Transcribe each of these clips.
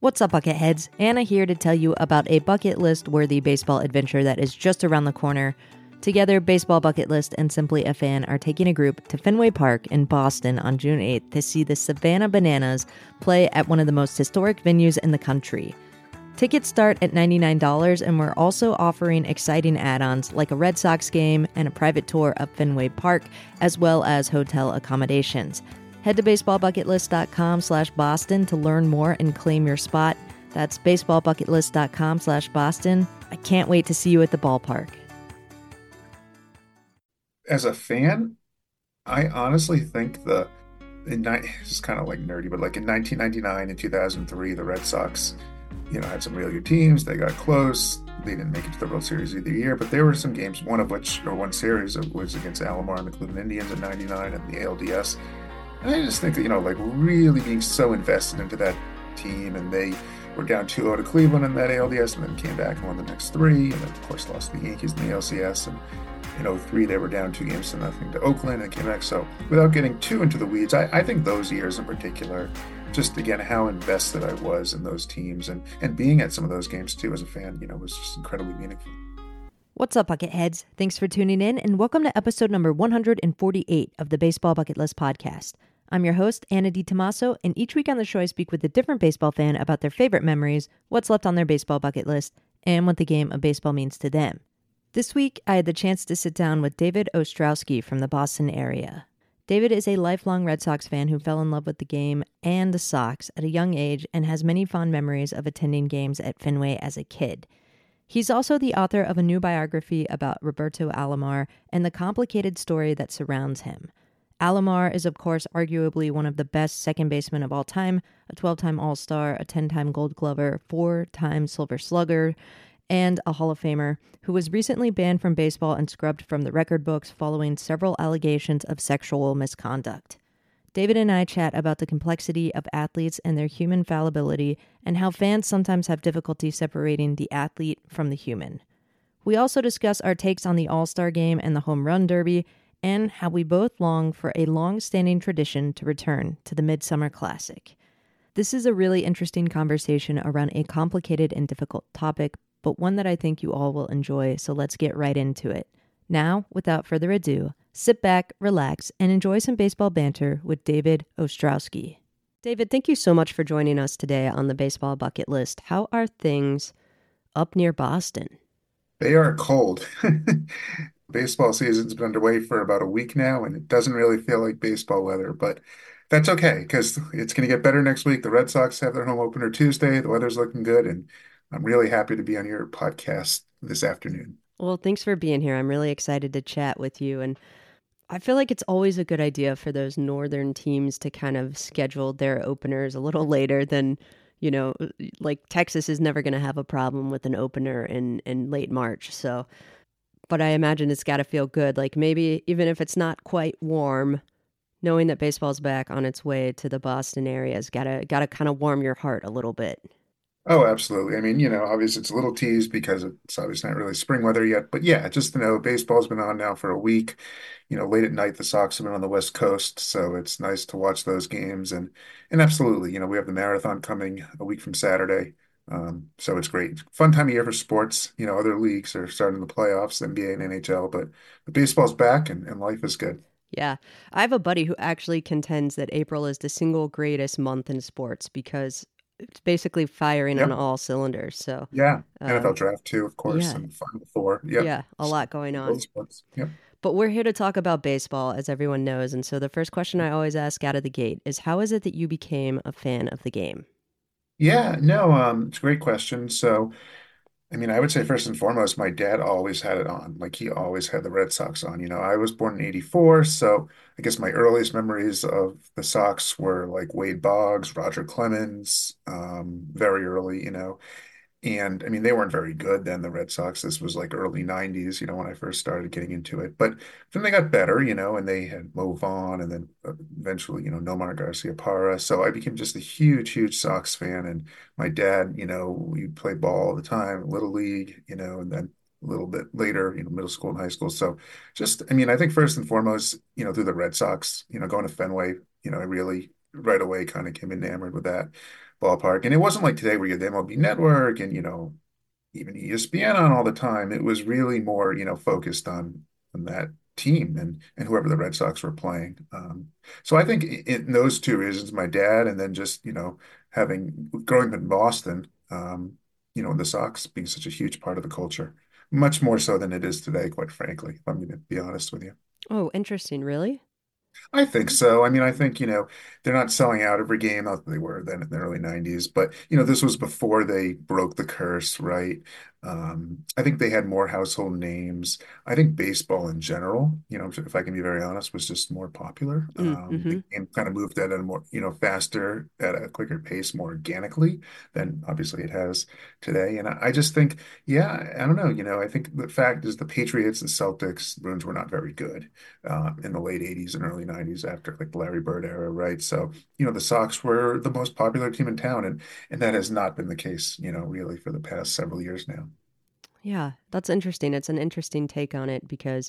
What's up, Bucketheads? Anna here to tell you about a bucket list worthy baseball adventure that is just around the corner. Together, Baseball Bucket List and Simply a Fan are taking a group to Fenway Park in Boston on June 8th to see the Savannah Bananas play at one of the most historic venues in the country. Tickets start at $99, and we're also offering exciting add-ons like a Red Sox game and a private tour of Fenway Park, as well as hotel accommodations. Head to baseballbucketlist.com/Boston to learn more and claim your spot. That's baseballbucketlist.com/Boston. I can't wait to see you at the ballpark. As a fan, I honestly think it's kind of like nerdy, but like in 1999 and 2003, the Red Sox, had some really good teams. They got close. They didn't make it to the World Series either year, but there were some games, one series was against Alomar and the Cleveland Indians in 99 and the ALDS. And I just think that, like really being so invested into that team, and they were down 2-0 to Cleveland in that ALDS and then came back and won the next three, and then, of course, lost to the Yankees in the LCS. And in 03, they were down 2-0 to Oakland and came back. So without getting too into the weeds, I think those years in particular, just again, how invested I was in those teams and being at some of those games too as a fan, was just incredibly meaningful. What's up, Bucketheads? Thanks for tuning in, and welcome to episode number 148 of the Baseball Bucket List podcast. I'm your host, Anna DiTomaso, and each week on the show I speak with a different baseball fan about their favorite memories, what's left on their baseball bucket list, and what the game of baseball means to them. This week, I had the chance to sit down with David Ostrowski from the Boston area. David is a lifelong Red Sox fan who fell in love with the game and the Sox at a young age and has many fond memories of attending games at Fenway as a kid. He's also the author of a new biography about Roberto Alomar and the complicated story that surrounds him. Alomar is, of course, arguably one of the best second basemen of all time, a 12-time All-Star, a 10-time Gold Glover, 4-time Silver Slugger, and a Hall of Famer, who was recently banned from baseball and scrubbed from the record books following several allegations of sexual misconduct. David and I chat about the complexity of athletes and their human fallibility and how fans sometimes have difficulty separating the athlete from the human. We also discuss our takes on the All-Star Game and the Home Run Derby, and how we both long for a long-standing tradition to return to the Midsummer Classic. This is a really interesting conversation around a complicated and difficult topic, but one that I think you all will enjoy, so let's get right into it. Now, without further ado, sit back, relax, and enjoy some baseball banter with David Ostrowski. David, thank you so much for joining us today on the Baseball Bucket List. How are things up near Boston? They are cold. Baseball season's been underway for about a week now, and it doesn't really feel like baseball weather, but that's okay because it's going to get better next week. The Red Sox have their home opener Tuesday. The weather's looking good, and I'm really happy to be on your podcast this afternoon. Well, thanks for being here. I'm really excited to chat with you, and I feel like it's always a good idea for those northern teams to kind of schedule their openers a little later than, like Texas is never going to have a problem with an opener in late March, so... But I imagine it's got to feel good. Like maybe even if it's not quite warm, knowing that baseball's back on its way to the Boston area has got to kind of warm your heart a little bit. Oh, absolutely. I mean, obviously it's a little teased because it's obviously not really spring weather yet. But yeah, just to know baseball's been on now for a week. Late at night, the Sox have been on the West Coast, so it's nice to watch those games. And absolutely, we have the marathon coming a week from Saturday. So it's great. Fun time of year for sports. Other leagues are starting the playoffs, NBA and NHL, but baseball's back and life is good. Yeah. I have a buddy who actually contends that April is the single greatest month in sports because it's basically firing on Yep. all cylinders. So, Yeah. NFL draft too, of course, yeah, and Final Four. Yep. yeah, a lot going on. Both sports. Yep. But we're here to talk about baseball, as everyone knows. And so the first question I always ask out of the gate is, how is it that you became a fan of the game? Yeah, no, it's a great question. So, I mean, I would say first and foremost, my dad always had it on. Like he always had the Red Sox on. I was born in '84, so I guess my earliest memories of the Sox were like Wade Boggs, Roger Clemens, very early. And I mean, they weren't very good then, the Red Sox. This was like early 90s, when I first started getting into it. But then they got better, and they had Mo Vaughn and then eventually, Nomar Garcia Parra. So I became just a huge, huge Sox fan. And my dad, we played ball all the time, Little League, and then a little bit later, middle school and high school. So just, I mean, I think first and foremost, through the Red Sox, going to Fenway, I really right away kind of became enamored with that ballpark. And it wasn't like today where you had the MLB Network and, even ESPN on all the time. It was really more, focused on that team and whoever the Red Sox were playing. So I think in those two reasons, my dad, and then just, having growing up in Boston, the Sox being such a huge part of the culture, much more so than it is today, quite frankly, if I'm going to be honest with you. Oh, interesting. Really? I think so. I mean, I think, they're not selling out every game. Not that they were then in the early 90s, but, this was before they broke the curse, right? I think they had more household names. I think baseball in general, if I can be very honest, was just more popular. Mm-hmm. The game kind of moved at a more, faster, at a quicker pace, more organically than obviously it has today. And I just think, yeah, I don't know, I think the fact is the Patriots, the Celtics, Bruins were not very good in the late 80s and early 90s after like the Larry Bird era, right? So, the Sox were the most popular team in town, and that has not been the case, really for the past several years now. Yeah, that's interesting. It's an interesting take on it because,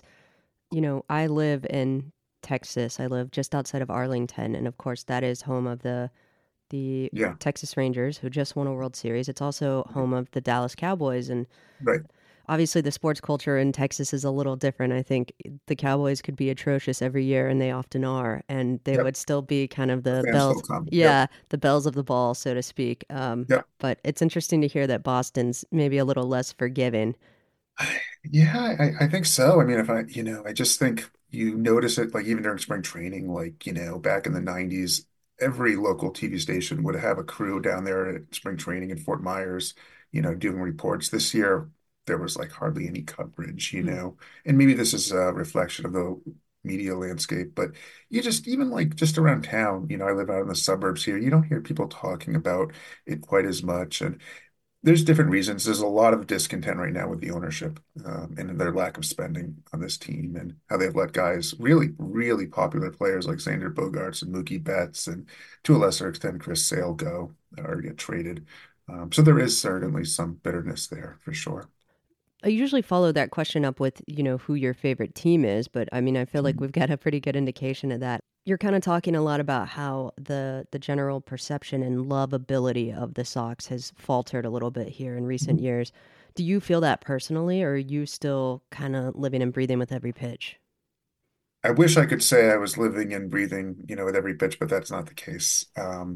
I live in Texas. I live just outside of Arlington, and of course, that is home of the Yeah, Texas Rangers, who just won a World Series. It's also home of the Dallas Cowboys, and right. obviously the sports culture in Texas is a little different. I think the Cowboys could be atrocious every year, and they often are, and they Yep. would still be kind of The the fans still bells, come. Yep. yeah, the bells of the ball, so to speak. Yep. But it's interesting to hear that Boston's maybe a little less forgiving. Yeah, I think so. I mean, if I just think you notice it like even during spring training, like, back in the 90s, every local TV station would have a crew down there at spring training in Fort Myers, doing reports. This year, there was like hardly any coverage, Hmm. and maybe this is a reflection of the media landscape, but you just even like just around town, I live out in the suburbs here, you don't hear people talking about it quite as much. And there's different reasons. There's a lot of discontent right now with the ownership and their lack of spending on this team and how they've let guys, really, really popular players like Xander Bogaerts and Mookie Betts and to a lesser extent Chris Sale go or get traded. So there is certainly some bitterness there for sure. I usually follow that question up with, who your favorite team is, but I mean, I feel like we've got a pretty good indication of that. You're kind of talking a lot about how the general perception and lovability of the Sox has faltered a little bit here in recent years. Do you feel that personally, or are you still kind of living and breathing with every pitch? I wish I could say I was living and breathing, with every pitch, but that's not the case.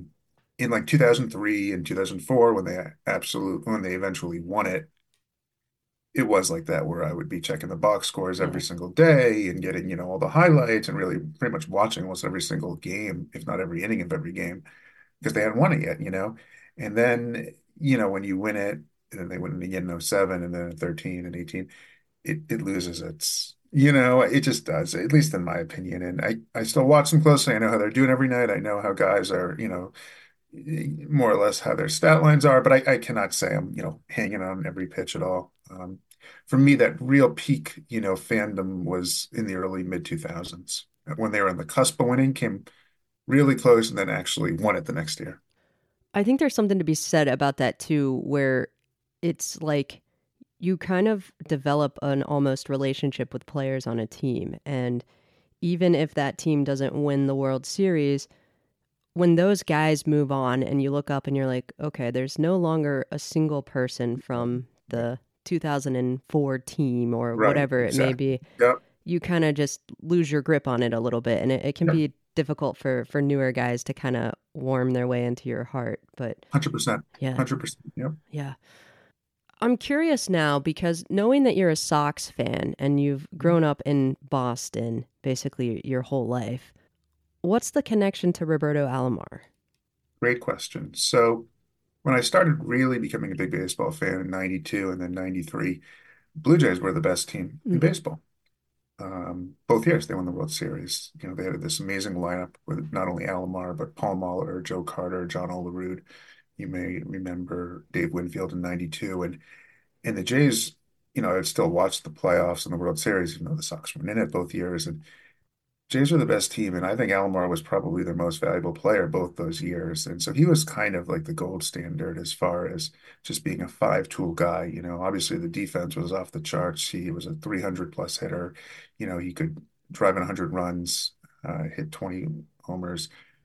In like 2003 and 2004, when they eventually won it, it was like that where I would be checking the box scores every Yeah. single day and getting, all the highlights and really pretty much watching almost every single game, if not every inning of every game, because they hadn't won it yet. And then, when you win it, and then they win it again in '07 and then in 13 and 18, it loses its, it just does, at least in my opinion. And I still watch them closely. I know how they're doing every night. I know how guys are, more or less how their stat lines are, but I cannot say I'm, hanging on every pitch at all. For me, that real peak, fandom was in the early mid 2000s when they were on the cusp of winning, came really close, and then actually won it the next year. I think there's something to be said about that too, where it's like you kind of develop an almost relationship with players on a team. And even if that team doesn't win the World Series, when those guys move on and you look up and you're like, okay, there's no longer a single person from the 2004 team or Right, whatever it may exactly. be, Yep, you kind of just lose your grip on it a little bit. And it can yep, be difficult for newer guys to kind of warm their way into your heart. But 100%, yeah, 100%. Yep. yeah. I'm curious now because knowing that you're a Sox fan and you've grown up in Boston basically your whole life, what's the connection to Roberto Alomar? Great question. So when I started really becoming a big baseball fan in '92 and then '93, Blue Jays were the best team in Hmm. baseball. Both years they won the World Series. They had this amazing lineup with not only Alomar, but Paul Molitor, Joe Carter, John Olerud. You may remember Dave Winfield in '92. And the Jays, I'd still watch the playoffs and the World Series, even though the Sox weren't in it both years. And Jays were the best team, and I think Alomar was probably their most valuable player both those years. And so he was kind of like the gold standard as far as just being a five-tool guy. Obviously the defense was off the charts. He was a 300 plus hitter. He could drive in 100 runs, hit 20 homers.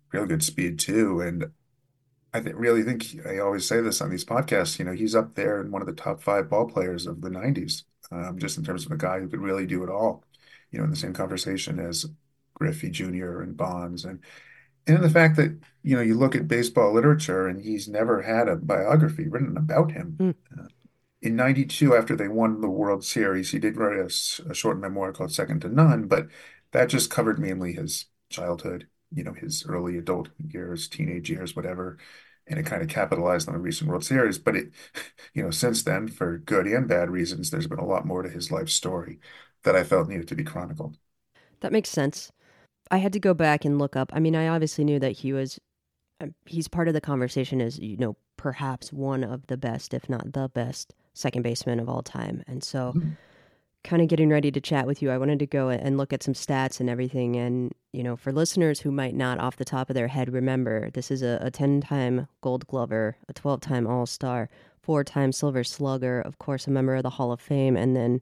real good speed too. And really think I always say this on these podcasts, he's up there in one of the top five ball players of the 90s, just in terms of a guy who could really do it all, in the same conversation as Griffey Jr. and Bonds. And the fact that, you look at baseball literature and he's never had a biography written about him. Mm. In 92, after they won the World Series, he did write a short memoir called Second to None, but that just covered mainly his childhood, his early adult years, teenage years, whatever. And it kind of capitalized on the recent World Series. But since then, for good and bad reasons, there's been a lot more to his life story that I felt needed to be chronicled. That makes sense. I had to go back and look up. I mean, I obviously knew that he's part of the conversation as, perhaps one of the best, if not the best, second baseman of all time. And so Mhm. kind of getting ready to chat with you, I wanted to go and look at some stats and everything. And, for listeners who might not off the top of their head remember, this is a 10-time Gold Glover, a 12-time All-Star, 4-time Silver Slugger, of course, a member of the Hall of Fame, and then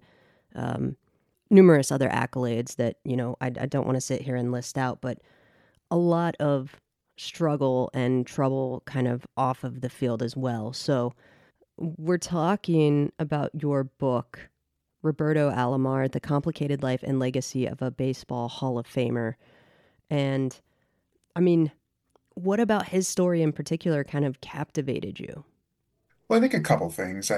numerous other accolades that, I don't want to sit here and list out, but a lot of struggle and trouble kind of off of the field as well. So we're talking about your book, Roberto Alomar, The Complicated Life and Legacy of a Baseball Hall of Famer. And I mean, what about his story in particular kind of captivated you? Well, I think a couple things.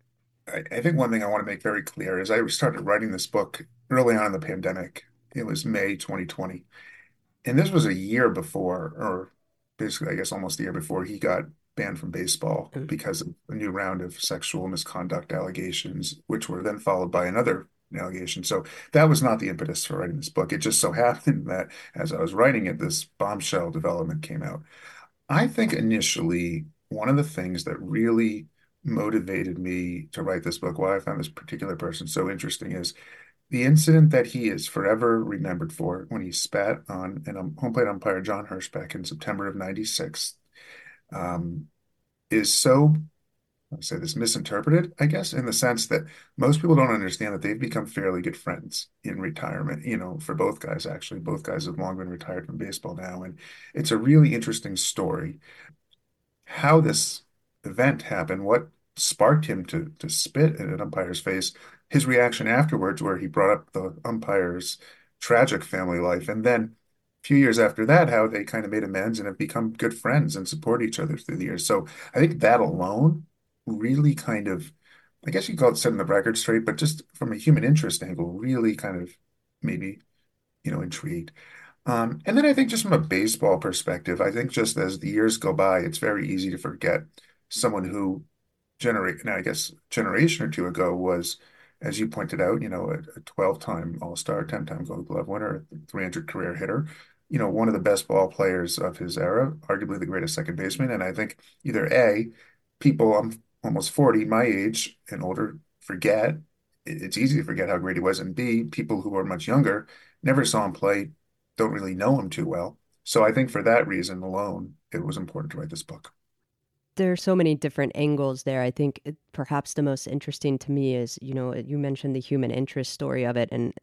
I think one thing I want to make very clear is I started writing this book early on in the pandemic. It was May 2020. And this was a year before, or basically, I guess almost a year before he got banned from baseball Mm. because of a new round of sexual misconduct allegations, which were then followed by another allegation. So that was not the impetus for writing this book. It just so happened that as I was writing it, this bombshell development came out. I think initially, one of the things that really motivated me to write this book, why I found this particular person so interesting, is the incident that he is forever remembered for when he spat on home plate umpire John Hirschbeck in September of 96, um, is so, I'll say this, misinterpreted, I guess, in the sense that most people don't understand that they've become fairly good friends in retirement, for both guys, actually. Both guys have long been retired from baseball now. And it's a really interesting story how this event happened, what sparked him to spit in an umpire's face, his reaction afterwards, where he brought up the umpire's tragic family life, and then a few years after that, how they kind of made amends and have become good friends and support each other through the years. So I think that alone really kind of, I guess you call it setting the record straight, but just from a human interest angle, really kind of maybe, intrigued. And then I think just from a baseball perspective, I think just as the years go by, it's very easy to forget someone who now I guess generation or two ago was, as you pointed out, a 12-time All-Star, 10-time Gold Glove winner, 300 career hitter, one of the best ball players of his era, arguably the greatest second baseman. And I think either A, people, I'm almost 40, my age and older, forget. It's easy to forget how great he was. And B, people who are much younger never saw him play, don't really know him too well. So I think for that reason alone, it was important to write this book. There are so many different angles there. I think perhaps the most interesting to me is, you mentioned the human interest story of it, and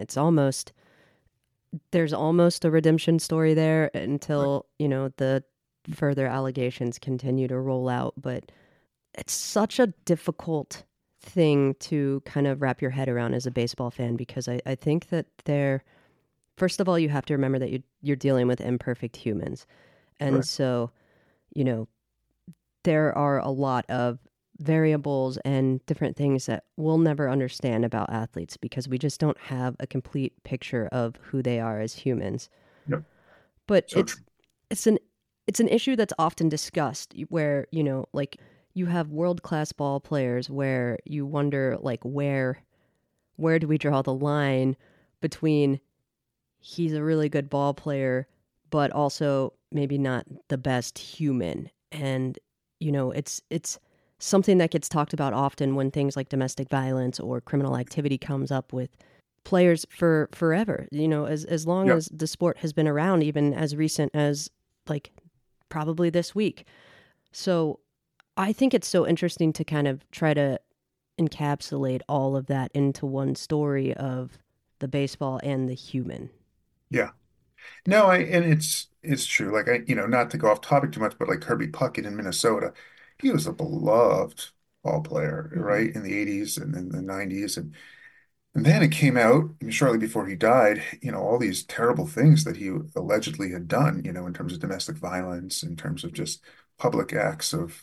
there's almost a redemption story there Right. until, the further allegations continue to roll out. But it's such a difficult thing to kind of wrap your head around as a baseball fan, because I think that first of all, you have to remember that you're dealing with imperfect humans. And Correct. so, you know, there are a lot of variables and different things that we'll never understand about athletes because we just don't have a complete picture of who they are as humans. Yep. But So it's true. it's an it's an issue that's often discussed where, like you have world-class ball players where you wonder like where do we draw the line between he's a really good ball player but also maybe not the best human. And it's something that gets talked about often when things like domestic violence or criminal activity comes up with players for forever, as long Yeah. as the sport has been around, even as recent as like probably this week. So I think it's so interesting to kind of try to encapsulate all of that into one story of the baseball and the human. Yeah. No, and it's true. Like not to go off topic too much, but like Kirby Puckett in Minnesota, he was a beloved ball player, Hmm. right? In the 80s and in the 90s. And then it came out shortly before he died, all these terrible things that he allegedly had done, in terms of domestic violence, in terms of just public acts of,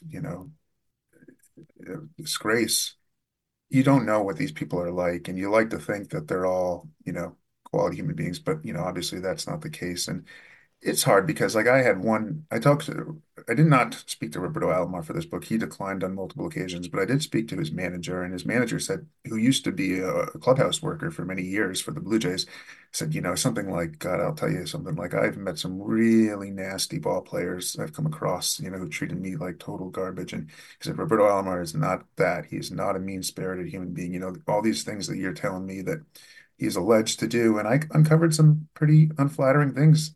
disgrace. You don't know what these people are like, and you like to think that they're all, quality human beings, but obviously that's not the case. And it's hard because like I did not speak to Roberto Alomar for this book. He declined on multiple occasions, but I did speak to his manager, and his manager said, who used to be a clubhouse worker for many years for the Blue Jays, said, something like, God, I'll tell you something like I've met some really nasty ball players I've come across, who treated me like total garbage. And he said, Roberto Alomar is not that. He's not a mean-spirited human being. All these things that you're telling me that he's alleged to do. And I uncovered some pretty unflattering things.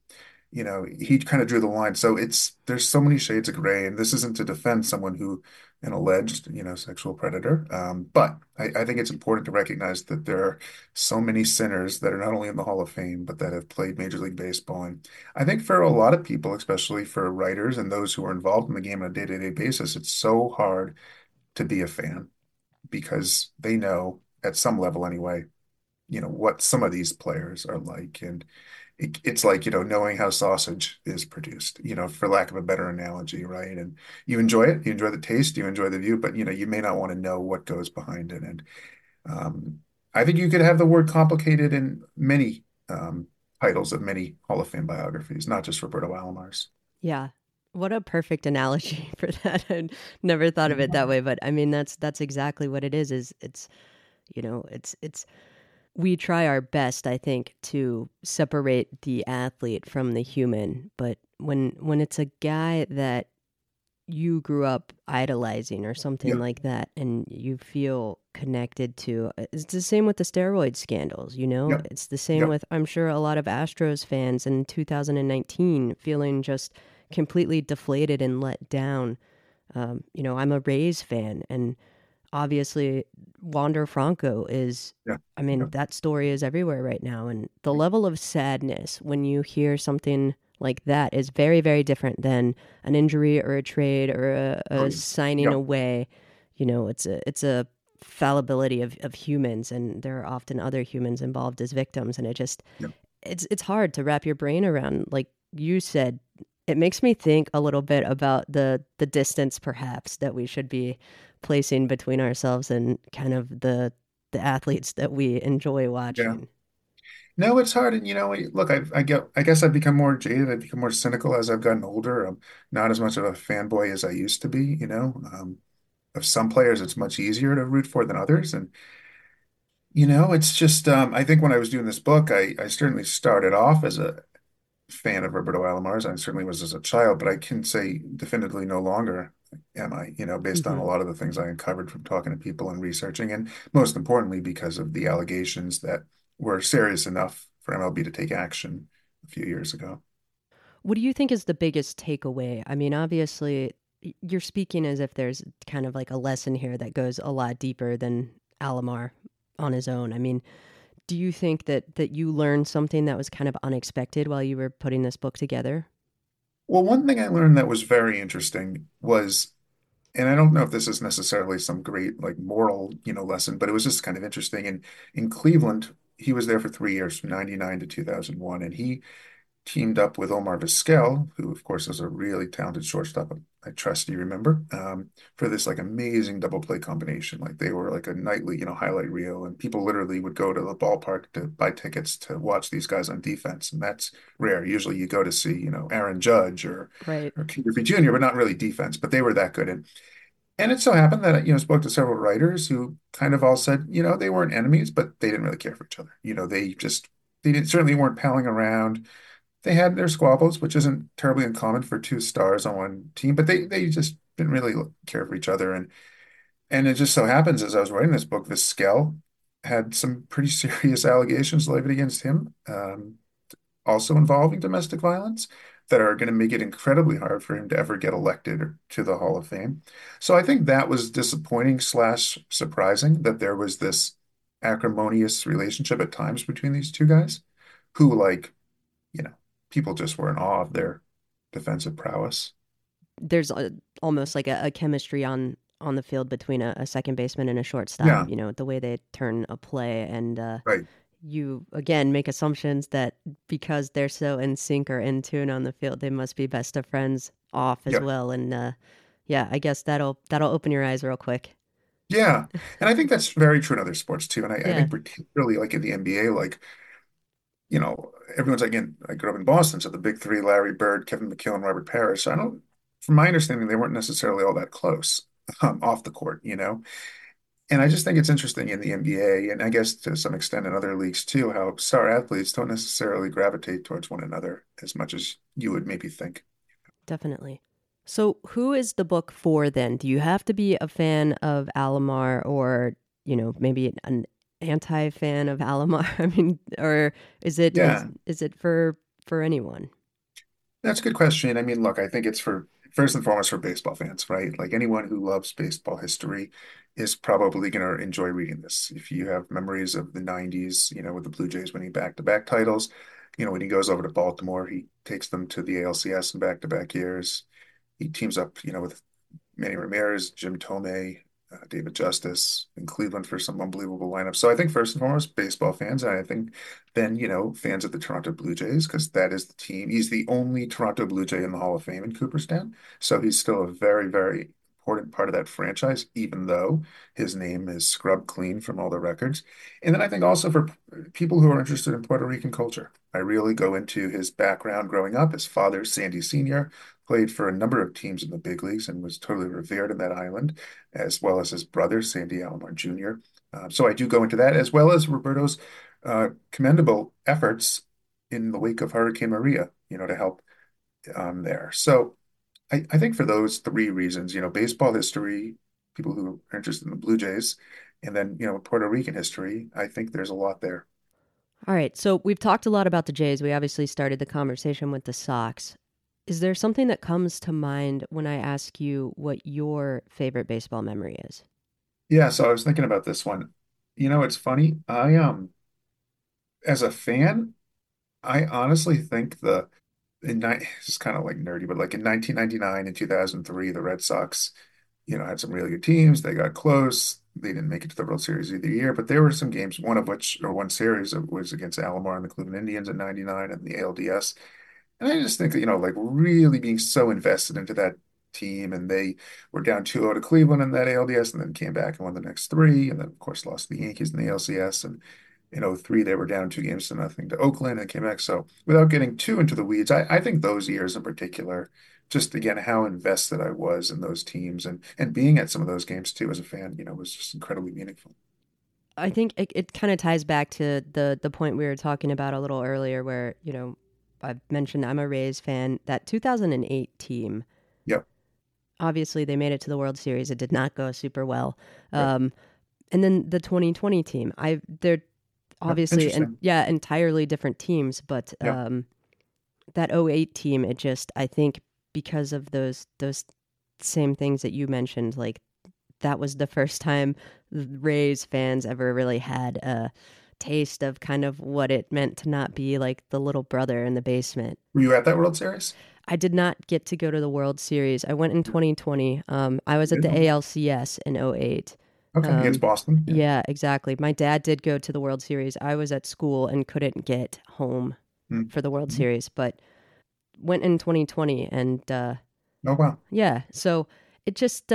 He kind of drew the line. So there's so many shades of gray, and this isn't to defend someone who an alleged, sexual predator. But I think it's important to recognize that there are so many sinners that are not only in the Hall of Fame, but that have played Major League Baseball. And I think for a lot of people, especially for writers and those who are involved in the game on a day-to-day basis, it's so hard to be a fan because they know at some level anyway, what some of these players are like. And it's like, knowing how sausage is produced, for lack of a better analogy, right? And you enjoy it, you enjoy the taste, you enjoy the view, but you may not want to know what goes behind it. And um, I think you could have the word complicated in many titles of many Hall of Fame biographies, not just Roberto Alomar's. Yeah. What a perfect analogy for that. I never thought of it that way, but I mean that's exactly what it is it's it's we try our best, I think, to separate the athlete from the human, but when it's a guy that you grew up idolizing or something Yep, like that and you feel connected to, it's the same with the steroid scandals, yep, it's the same yep, with, I'm sure, a lot of Astros fans in 2019 feeling just completely deflated and let down. I'm a Rays fan, and obviously Wander Franco is, yeah, I mean, yep. that story is everywhere right now. And the level of sadness when you hear something like that is very, very different than an injury or a trade or Oh, a yeah. signing Yep, away. It's a fallibility of humans, and there are often other humans involved as victims. And yep. it's hard to wrap your brain around. Like you said, it makes me think a little bit about the distance perhaps that we should be placing between ourselves and kind of the athletes that we enjoy Yeah. watching. No, it's hard. And look, I guess I've become more jaded. I've become more cynical as I've gotten older. I'm not as much of a fanboy as I used to be, of some players, it's much easier to root for than others. And, it's just, I think when I was doing this book, I certainly started off as a fan of Roberto Alomar. I certainly was as a child, but I can say definitively no longer am I, based on a Hmm. lot of the things I uncovered from talking to people and researching. And most importantly, because of the allegations that were serious enough for MLB to take action a few years ago. What do you think is the biggest takeaway? I mean, obviously, you're speaking as if there's kind of like a lesson here that goes a lot deeper than Alomar on his own. I mean, do you think that you learned something that was kind of unexpected while you were putting this book together? Well, one thing I learned that was very interesting was, and I don't know if this is necessarily some great like moral, lesson, but it was just kind of interesting. And in Cleveland, he was there for 3 years, from 99 to 2001, and he teamed up with Omar Vizquel, who of course is a really talented shortstop. I trust you remember, for this like amazing double play combination. Like they were like a nightly, highlight reel, and people literally would go to the ballpark to buy tickets to watch these guys on defense, and that's rare. Usually you go to see, Aaron Judge Right. or Ken Griffey Jr., but not really defense. But they were that good, and it so happened that I spoke to several writers who kind of all said, they weren't enemies, but they didn't really care for each other. They didn't certainly weren't palling around. They had their squabbles, which isn't terribly uncommon for two stars on one team, but they just didn't really care for each other. And it just so happens, as I was writing this book, Vizquel had some pretty serious allegations levied against him, also involving domestic violence, that are going to make it incredibly hard for him to ever get elected to the Hall of Fame. So I think that was disappointing slash surprising that there was this acrimonious relationship at times between these two guys who, like, you know, people just were in awe of their defensive prowess. There's almost like a chemistry on the field between a second baseman and a shortstop. Yeah, You know, the way they turn a play, and right. you again make assumptions that because they're so in sync or in tune on the field, they must be best of friends off as Yep. well. And yeah, I guess that'll open your eyes real quick. Yeah. And I think that's very true in other sports too. And I Yeah, think particularly like in the NBA, like, everyone's like I grew up in Boston, so the big three, Larry Bird, Kevin McHale, Robert Parrish. I don't, from my understanding, they weren't necessarily all that close off the court. And I just think it's interesting in the NBA, and I guess to some extent in other leagues too, how star athletes don't necessarily gravitate towards one another as much as you would maybe think. definitely. So, who is the book for then? Do you have to be a fan of Alomar, or maybe an anti-fan of Alomar? I mean, or is it is Yeah, is it for anyone? that's a good question. I mean, look, I think it's for first and foremost for baseball fans, right? Like anyone who loves baseball history is probably going to enjoy reading this. If you have memories of the 90s, with the Blue Jays winning back-to-back titles, when he goes over to Baltimore, he takes them to the ALCS in back-to-back years. He teams up, with Manny Ramirez, Jim Thome, David Justice in Cleveland for some unbelievable lineups. So I think first and foremost, baseball fans, and I think then, fans of the Toronto Blue Jays, because that is the team. He's the only Toronto Blue Jay in the Hall of Fame in Cooperstown. So he's still a very, very important part of that franchise, even though his name is scrubbed clean from all the records. And then I think also for people who are interested in Puerto Rican culture, I really go into his background growing up. His father, Sandy Sr., played for a number of teams in the big leagues and was totally revered in that island, as well as his brother, Sandy Alomar Jr. So I do go into that, as well as Roberto's commendable efforts in the wake of Hurricane Maria, to help there. So I think for those three reasons, baseball history, people who are interested in the Blue Jays, and then, Puerto Rican history, I think there's a lot there. All right, so we've talked a lot about the Jays. We obviously started the conversation with the Sox. Is there something that comes to mind when I ask you what your favorite baseball memory is? Yeah, so I was thinking about this one. It's funny. As a fan, I honestly think it's kind of like nerdy, but like in 1999 and 2003, the Red Sox, had some really good teams. They got close. They didn't make it to the World Series either year, but there were some games, one series was against Alomar and the Cleveland Indians in 99 and the ALDS. And I just think that, like really being so invested into that team, and they were down 2-0 to Cleveland in that ALDS and then came back and won the next three, and then of course lost to the Yankees in the ALCS. And in 03, they were down 2 games to nothing to Oakland and came back. So without getting too into the weeds, I think those years in particular, just again, how invested I was in those teams and being at some of those games too as a fan, was just incredibly meaningful. I think it kind of ties back to the point we were talking about a little earlier, where I mentioned I'm a Rays fan. That 2008 team, Yep. obviously they made it to the World Series. It did not go super well. Right. And then the 2020 team, they're Yep. obviously and Interesting. yeah, entirely different teams, but Yep. that '08 team, it just, I think, because of those same things that you mentioned, like that was the first time Rays fans ever really had a taste of kind of what it meant to not be like the little brother in the basement. Were you at that World Series? I did not get to go to the World Series. I went in 2020. I was at the Good. ALCS in '08. Okay. Against Um, Boston. Yeah. yeah, exactly. My dad did go to the World Series. I was at school and couldn't get home for the World Mm-hmm. Series, but went in 2020. And Oh, wow. yeah, so it just,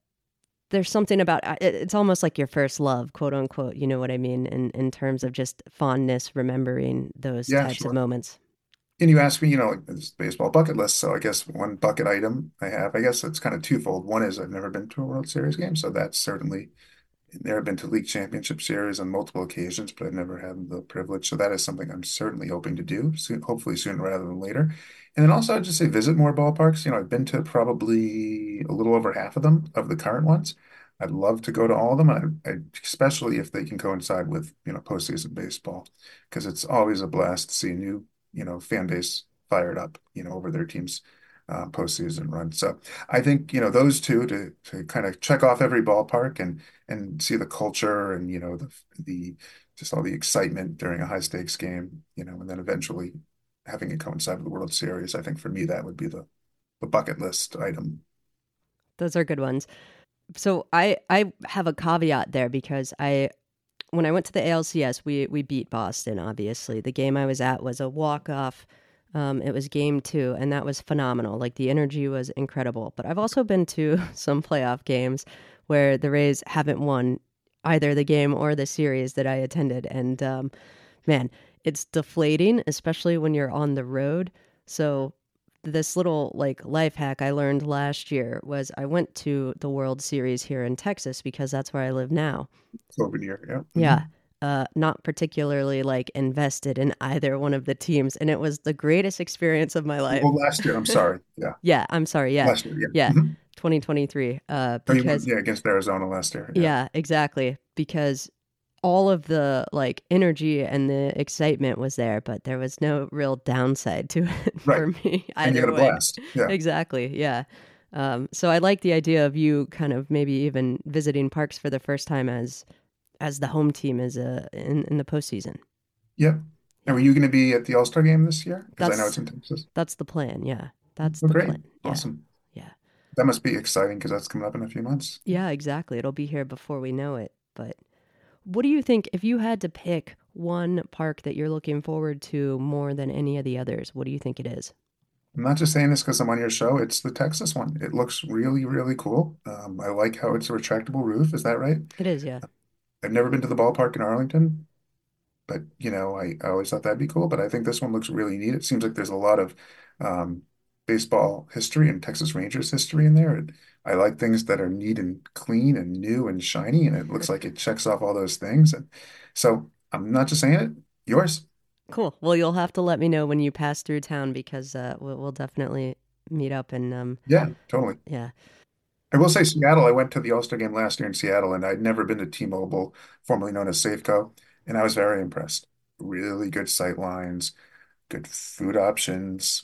there's something about it's almost like your first love, quote unquote. You know what I mean? In terms of just fondness, remembering those Yeah, types of sure. moments. And you asked me, like this baseball bucket list. So I guess one bucket item I have, I guess it's kind of twofold. One is I've never been to a World Series game, so that's certainly there. I've been to League Championship Series on multiple occasions, but I've never had the privilege. So that is something I'm certainly hoping to do soon, hopefully sooner rather than later. And then also I'd just say visit more ballparks. I've been to probably a little over half of them of the current ones. I'd love to go to all of them, especially if they can coincide with, postseason baseball, because it's always a blast to see a new, fan base fired up, over their team's postseason run. So I think, those two to kind of check off every ballpark and see the culture and the just all the excitement during a high stakes game, and then eventually having it coincide with the World Series. I think for me that would be the bucket list item. Those are good ones. So I have a caveat there because I when I went to the ALCS, we beat Boston. Obviously, the game I was at was a walk off. It was game two, and that was phenomenal. Like the energy was incredible. But I've also been to some playoff games where the Rays haven't won either the game or the series that I attended, and man, it's deflating, especially when you're on the road. So this little like life hack I learned last year was I went to the World Series here in Texas because that's where I live now. Over here, yeah. Yeah. Not particularly like invested in either one of the teams, and it was the greatest experience of my life. Well, last year, I'm sorry. Yeah. Yeah, I'm sorry. Yeah. Last year, yeah. Yeah. 2023. Oh, you went, Because yeah, against Arizona last year. Yeah. yeah, exactly. Because all of the like energy and the excitement was there, but there was no real downside to it Right. for me And you either had a way. blast. Yeah. Exactly. Yeah. So I like the idea of you kind of maybe even visiting parks for the first time as the home team is in the postseason. Yep. And Yeah. were you going to be at the All-Star game this year? Because I know That's it's in Texas. that's the plan. Yeah. That's Oh, the great. plan. Yeah. Awesome. Yeah. That must be exciting because that's coming up in a few months. Yeah, exactly. It'll be here before we know it. But what do you think if you had to pick one park that you're looking forward to more than any of the others? What do you think it is? I'm not just saying this because I'm on your show. It's the Texas one. It looks really, really cool. I like how it's a retractable roof. Is that right? It is, yeah. I've never been to the ballpark in Arlington, but I always thought that'd be cool. But I think this one looks really neat. It seems like there's a lot of um, baseball history and Texas Rangers history in there. And I like things that are neat and clean and new and shiny, and it looks like it checks off all those things. And so I'm not just saying it. Yours? Cool. Well, you'll have to let me know when you pass through town because we'll definitely meet up and Yeah, totally. yeah. I will say Seattle. I went to the All-Star game last year in Seattle, and I'd never been to T-Mobile, formerly known as Safeco, and I was very impressed. Really good sight lines, good food options,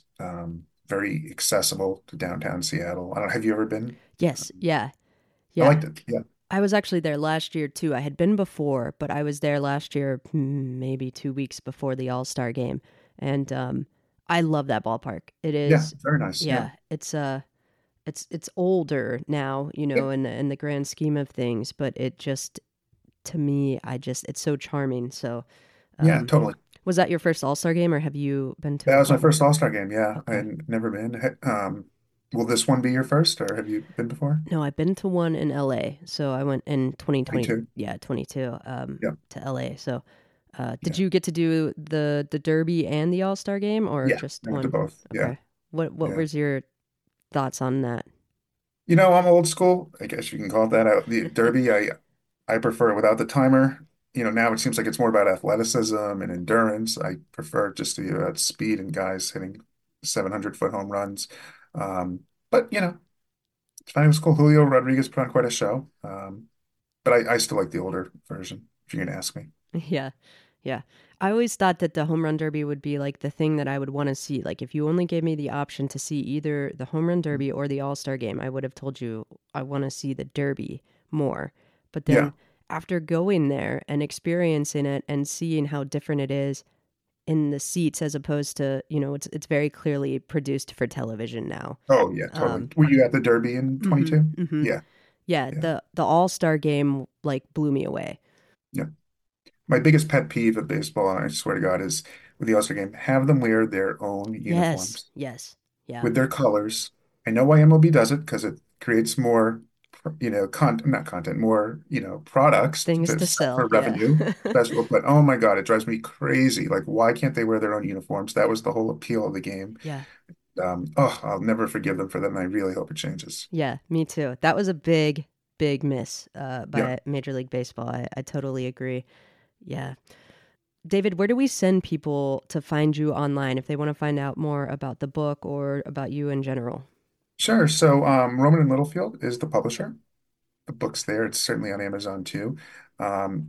very accessible to downtown Seattle. I don't, have you ever been? Yes, yeah. I Yeah. liked it. Yeah. I was actually there last year too. I had been before, but I was there last year, maybe 2 weeks before the All Star game, and I love that ballpark. It Yeah. is, Very nice. Yeah. yeah. It's older now, Yep. in the grand scheme of things, but it just to me, it's so charming. So, Yeah, um, totally. was that your first All Star game, or have you been to That a was my couple? first All-Star game. Yeah. I Okay. had never been. Will this one be your first, or have you been before? No, I've been to one in LA. So I went in 2020, 22. yeah, 22, Yeah. to LA. So, did Yeah. you get to do the Derby and the All-Star game or Yeah. just I went to one? both. Yeah. Okay. What Yeah. was your thoughts on that? I'm old school. I guess you can call it that. The Derby, I prefer it without the timer. Now it seems like it's more about athleticism and endurance. I prefer it just to be about speed and guys hitting 700-foot home runs. But it's fine. It was cool. Julio Rodriguez put on quite a show. But I still like the older version, if you're gonna ask me. Yeah. Yeah. I always thought that the home run derby would be like the thing that I would want to see. Like if you only gave me the option to see either the home run derby or the all-star game, I would have told you I want to see the derby more. But Yeah. then after going there and experiencing it and seeing how different it is in the seats as opposed to, it's very clearly produced for television now. Oh yeah, totally. Um, Were you at the Derby in mhm, 22? mhm. Yeah. Yeah, Yeah. the all-star game like blew me away. Yeah. My biggest pet peeve of baseball, and I swear to God, is with the All-Star game, have them wear their own Yes, uniforms yes. Yeah. with their colors. I know why MLB does it because it creates more, not content, more, products Things to to sell sell. for Yeah. revenue. But oh my God, it drives me crazy. Like, why can't they wear their own uniforms? That was the whole appeal of the game. Yeah. I'll never forgive them for that, and I really hope it changes. Yeah, me too. That was a big, big miss Yeah. by Major League Baseball. I totally agree. Yeah. David, where do we send people to find you online if they want to find out more about the book or about you in general? Sure. So, Roman and Littlefield is the publisher. The book's there. It's certainly on Amazon too. Um,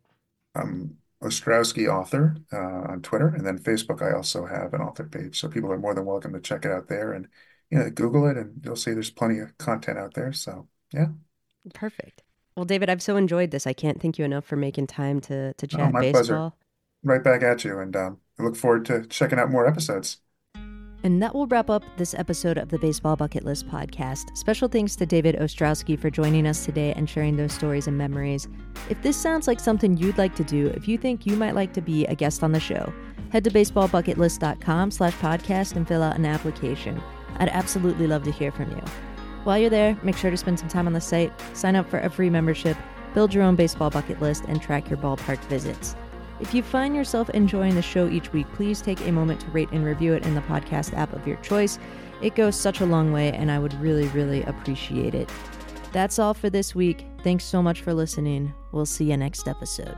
Ostrowski author on Twitter, and then Facebook. I also have an author page, so people are more than welcome to check it out there and Google it, and you'll see there's plenty of content out there. So yeah, Perfect. Well, David, I've so enjoyed this. I can't thank you enough for making time to oh, chat my pleasure. baseball. Right back at you, and I look forward to checking out more episodes. And that will wrap up this episode of the Baseball Bucket List podcast. Special thanks to David Ostrowski for joining us today and sharing those stories and memories. If this sounds like something you'd like to do, if you think you might like to be a guest on the show, head to baseballbucketlist.com/podcast and fill out an application. I'd absolutely love to hear from you. While you're there, make sure to spend some time on the site, sign up for a free membership, build your own baseball bucket list, and track your ballpark visits. If you find yourself enjoying the show each week, please take a moment to rate and review it in the podcast app of your choice. It goes such a long way, and I would really, really appreciate it. That's all for this week. Thanks so much for listening. We'll see you next episode.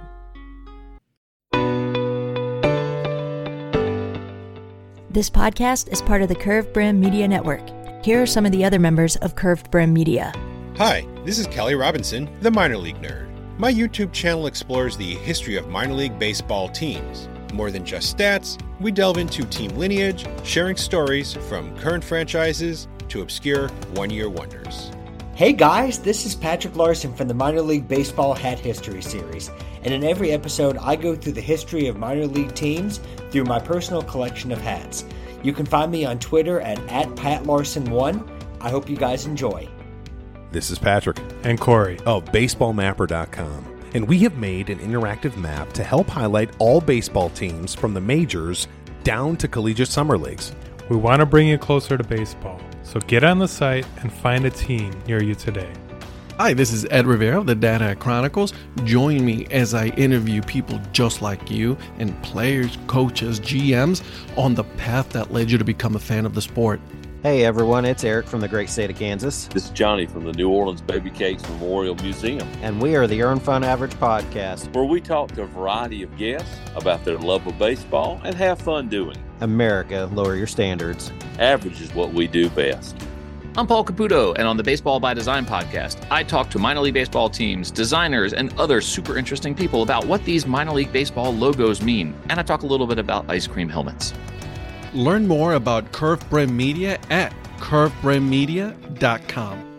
This podcast is part of the Curved Brim Media Network. Here are some of the other members of Curved Brim Media. Hi, this is Kelly Robinson, the Minor League Nerd. My YouTube channel explores the history of minor league baseball teams. More than just stats, we delve into team lineage, sharing stories from current franchises to obscure one-year wonders. Hey guys, this is Patrick Larson from the Minor League Baseball Hat History Series, and in every episode I go through the history of minor league teams through my personal collection of hats. You can find me on Twitter at @PatLarson1. I hope you guys enjoy. This is Patrick and Corey of BaseballMapper.com, and we have made an interactive map to help highlight all baseball teams from the majors down to collegiate summer leagues. We want to bring you closer to baseball, so get on the site and find a team near you today. Hi, this is Ed Rivera of the Data Chronicles. Join me as I interview people just like you and players, coaches, GMs on the path that led you to become a fan of the sport. Hey everyone, it's Eric from the great state of Kansas. This is Johnny from the New Orleans Baby Cakes Memorial Museum. And we are the Earn Fun Average podcast, where we talk to a variety of guests about their love of baseball and have fun doing it. America, lower your standards. Average is what we do best. I'm Paul Caputo, and on the Baseball by Design podcast, I talk to minor league baseball teams, designers, and other super interesting people about what these minor league baseball logos mean. And I talk a little bit about ice cream helmets. Learn more about Curved Brim Media at curvedbrimmedia.com.